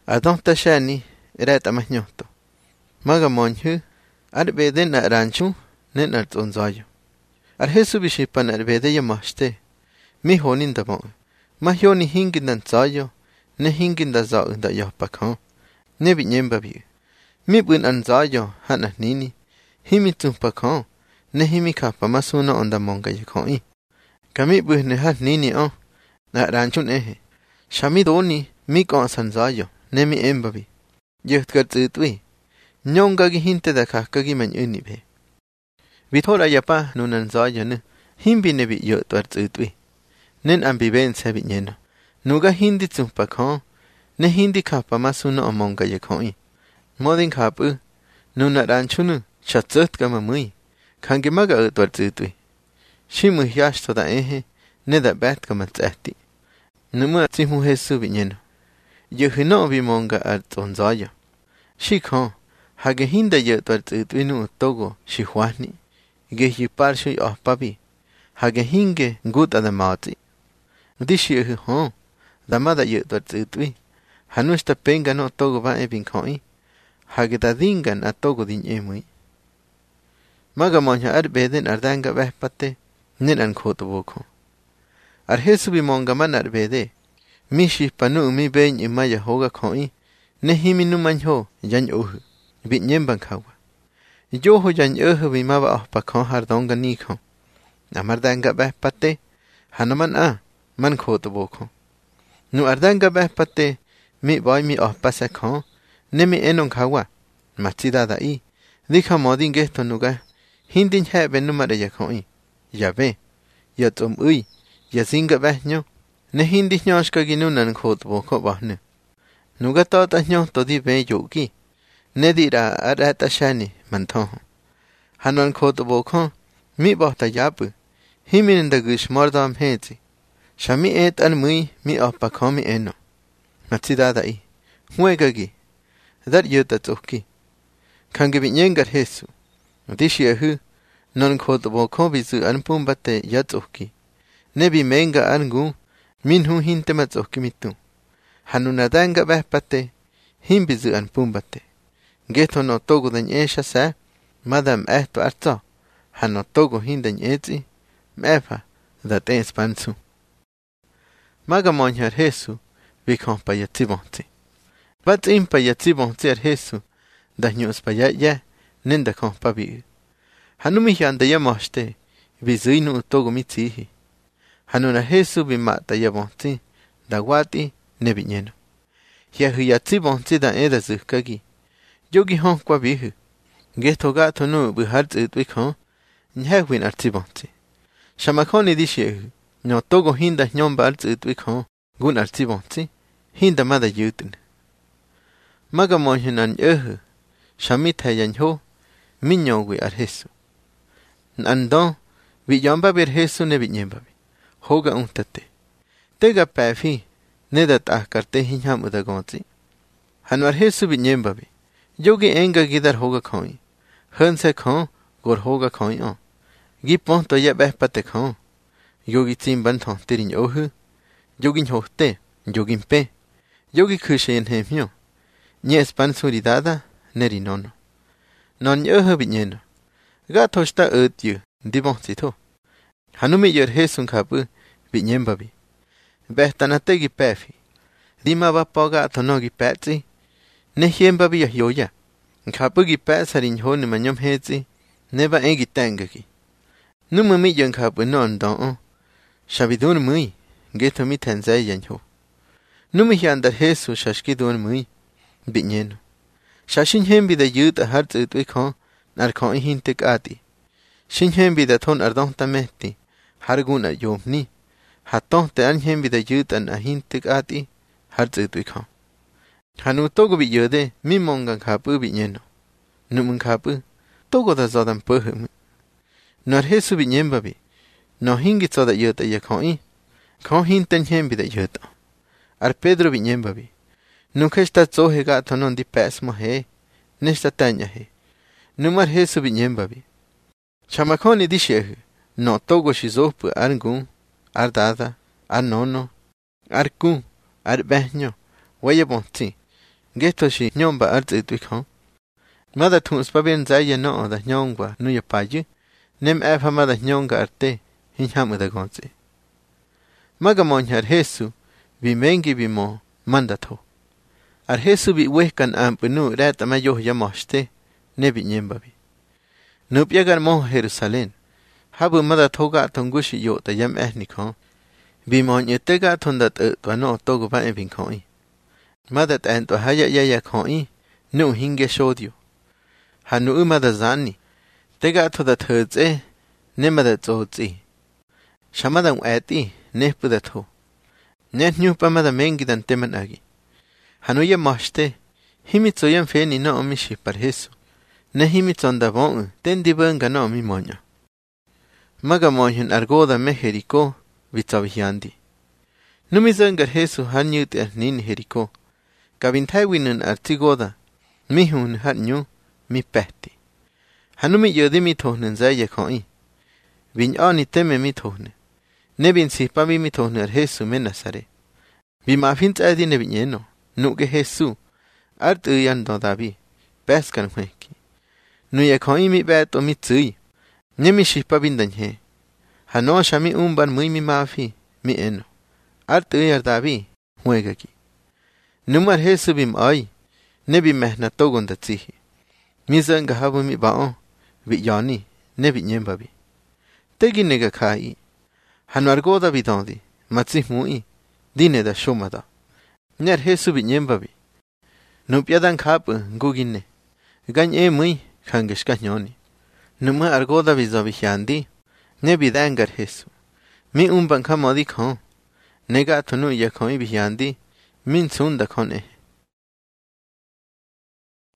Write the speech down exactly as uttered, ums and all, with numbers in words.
Adon tashani ret amahñoto. Maga monhu arbede na ranchu nen artonzayo. Ar Jesu bishipan arbede yamashte. Mi honin da mo. Ma honi hingin dan zayo. Ne hingin da zao da yopakan. Ne binyemba bi. Mi bun an zayo hana nini. Himi tumpakan. Ne himi kapa masuna onda monga yakoi. Kami bu ne ha nini on. Na ranchun ehe. Shami doni mi kon san zayo. Ne mi emba bi. Yht gar zitwi. Nyonga gi hinte da kaka gi man uni be. Vithora yapa nunan zayo ne. Himbi ne bi yht gar zitwi. Nen ambivalenza bi nyeno. Nuga hindi tumpakan. Ne hindi kapa masuna on monga yakoi. Modin kapu. Nuna ranchunu. Chatzut kama mui. Kangi maga yht gar zitwi. Shimu hiashto da ehe. Ne da bat kama tsahti. Numa timu Jesu bi nyeno. Yuhino bi monga at onzayo. Shikon, hage hinda yet at itwinu togo, shihwani. Ge yipar shui ohpabi. Hage hinge gut adamati. Dishi hon, damada yet at itwi. Hanusta penga no togo va ebin koi. Hage da dingan at togo din emui. Maga monja ar beden ardanga vehpate, nin an koto boko. Ar Jesu bi monga man ar bede. Mishi panu mi bein imaya hoga koi. Ne himi nu manho yan uhu. Bit nyemban kawa. Yoho yan uhu bi maba ahpa kon hardonga nikon. Amardanga beh pate. Hanaman a. Man koto boko. Nu ardanga beh pate. Mi boy mi ahpa se kon. Ne mi enon kawa. Matida da i. Dika modin gesto nuga. Hindin hebe numara ya koi. Ya be. Ya tum ui. Ya zinga beh nyo. Ne hindi nyoshka ginunan koto boko bahne. Nuga tota nyo todi be yogi. Ne dira arata shani mantoho. Hanon koto boko. Mi bohta yabu. Himin da gush mordam hezi. Shami et an mui mi oppa komi eno. Matsidada i. Huegagi. Dar yuta tsuki. Kange binyengar Jesu. Dishi ahu. Non koto boko bizu an pumbate yatsuki. Nebi menga angu. Minhu hinte matsuki mitu. Hanunadanga vehpate. Himbizu an pumbate. Geto no togo den esha sa. Madam ehto arzo. Hano togo hindan ezi. Mefa. Dat es pansu. Maga monjar Jesu. Vikon pa yatsibonti. Bat impa yatsibonti ar Jesu. Da nyus pa ya ya. Nenda kon pa bi. Hanumi yanda yamoshte. Vizuinu togo mitsihi. Hanuna Jesu bimata yabonti. Da wati. Nebi nyeno. Yahu yatsibonti da eda zukagi. Yogi hon kwa bihu. Geto gato nu buhar zitwikon. Nyahwin artsibonti. Shamakoni dishehu. Nyo togo hinda nyomba artsitwikon. Gun artsibonti. Hinda mada yutin. Maga monhinan yehu. Shamita yanho. Minyowi ar Jesu. Nandon. Viyomba bir Jesu nebi nyembabi. Hoga untate. Tega pafi. Nedat ahkarte hinham udagonti. Hanwar Jesu bi nyembabi. Yogi enga gidar hoga koi. Hanse kon. Gor hoga koi on. Gipon to ya behpate kon. Yogi timban ton tirin ohu. Yogi nhote. Yogi pe. Yogi kushe en hemyo. Nye espan suridada. Neri nono. Non yohu bi nyeno. Gato sta utyu. Dibon sito. Hanumi yor Jesu kapu. Bi nyembabi. Behtanate gi pefi. Dima va poga tono gi petsi. Ne hiemba bi yoya. Kapu gi petsarin ho ni manyom hezi. Neba egi tangagi. Numa mi yon kapu non don. Shabidun mui. Geto mi tenzay yan ho. Numi hiandar Jesu shashkidun mui. Binyeno. Shashin hembi da yut a hart utwikon. Narkon hintik ati. Shin hembi da ton ardon tameti. Hargun a yomni. Haton te anhem bi da yutan a hintik ati. Hartz utwikon. Hanu togo bi yode. Mi mongan kapu bi nyeno. Numun kapu. Togo da zodan pohum. Nor Jesu bi nyemba bi. No hingi zoda yuta yakoi. Kon hinten hem bi da yuta. Ar Pedro bi nyemba bi. Nukesta zohe gato non di pesmo he. Nesta tanya he. Numar Jesu bi nyemba bi. Chamakoni di shehu. No togo shizopu argun. Ar dada, ar nono, ar ku, ar behño, waya bonti. Gesto shi nyom ba arts it wikon. Mada tuns pa bien zaya no da nyongwa nuya payu. Nem efa mada nyonga arte. Hinham da gonzi. Maga monhar Jesu. Vi mengi vi mo mandato. Ar Jesu vi wehkan ampenu rata mayo yamoshte. Nebi nyembavi. Nupyagar mo Jerusalén. Habu mada toga tongushi yo da yam ehnikon. Vi mon yetega tondat tuano togo ba evin koi. Mada tanto haya yaya koi. Nu hinge shodio. Hanu mada zani. Tega to that hurts eh. Nemada zodzi. Shamadan ati. Nepudato. Net new pamada mengi dan temanagi. Hanuya moshte. Himitso yam feni no omishi par Jesu. Ne himitson da bon. Ten dibanga no mi moño. Maga monhun argoda me Jericó. Vitzavihiandi. Numizangar Jesu hanyut er nin Jericó. Kabintaiwinun artigoda. Mihun hanyu. Mi pehti. Hanumi yodi mi tohnen zaya koi. Vin ani teme mi tohne. Nebin si pavi mi tohne ar Jesu menasare. Vi mafint adi nebin yeno. Nuke Jesu. Art uyan do davi. Peskan hueki. Nuya koi mi beto mi tsui. Nemi shipa bindanhe. Hano shami umban muy mi mafi. Mi eno. Art uyar davi. Huegaki. Numar Jesu bim ay. Nebi mehna togon da tsihi. Mizanga habu mi bao. Vi yani. Nebi nyembavi. Tegi nega kai. Hano argoda vidandi. Matsih mui. Dine da shumada. Nyer Jesu vi nyembavi. Nupyadan kapu ngugine. Ganye mui. Kangesh kanyoni. Numa argoda vizavihyandi. Nebi dangar Jesu. Mi umban kamodi kon. Nega tonu yakoi vihyandi. Min sunda kon eh.